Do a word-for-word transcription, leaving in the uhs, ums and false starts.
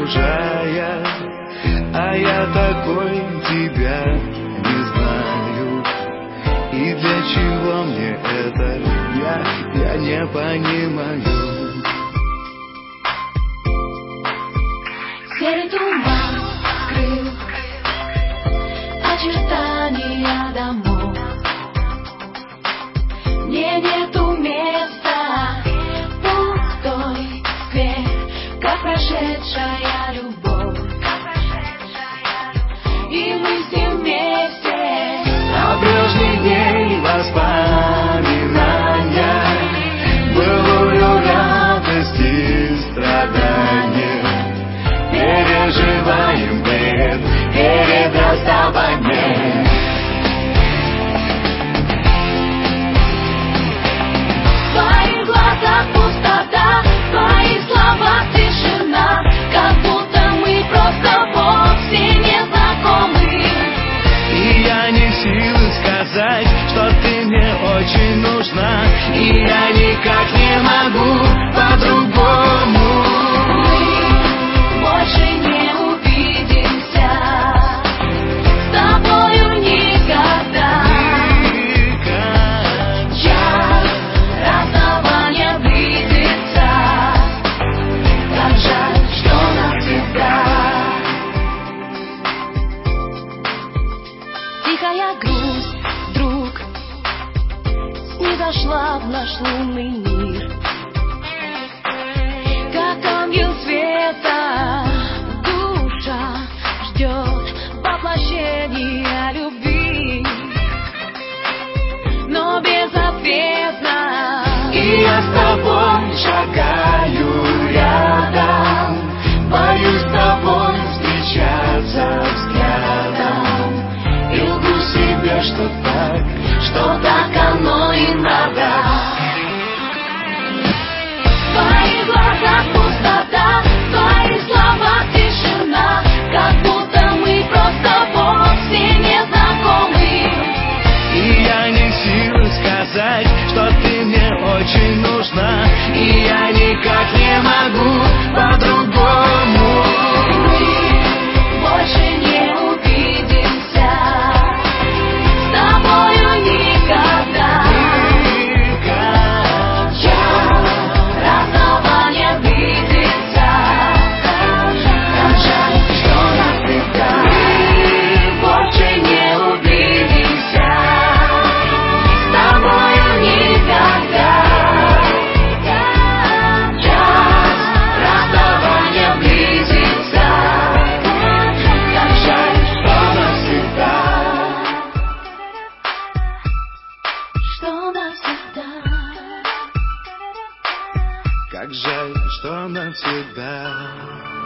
чужая, а я такой тебя не знаю. И для чего мне это, я, я не понимаю. Серый туман скрыл очертания домов. Мне нету места в пустой сквер, как прошедшая любовь. И мы все вместе, А прежних дней воспоминания, былую радость и страдания, переживаем бред перед расставанием. в твоих глазах пустота, в твоих словах тишина, как будто мы просто вовсе не знакомы. И я не в силах сказать, что ты мне очень нужна, и я никак не могу по-другому. Мы больше не увидимся с тобою никогда. Час расставания близится, как жаль, что навсегда. Тихая грусть вдруг снизошла в наш лунный мир, как ангел света. Душа ждет воплощения любви, но безответно. И я с тобой шагаю рядом, боюсь с тобой встречаться взглядом, и лгу себе, что так, что так оно и надо. В твоих глазах пустота, в твоих словах тишина, как будто мы просто вовсе не знакомы. И я не в силах сказать, что ты мне очень нужна, и я никак не могу по-другому. Мы больше не увидимся с тобою никогда. Час расставания близится, как жаль, что навсегда. Мы больше не увидимся с тобою никогда. Час расставания близится, как жаль, что навсегда. Что навсегда. Как жаль, что навсегда.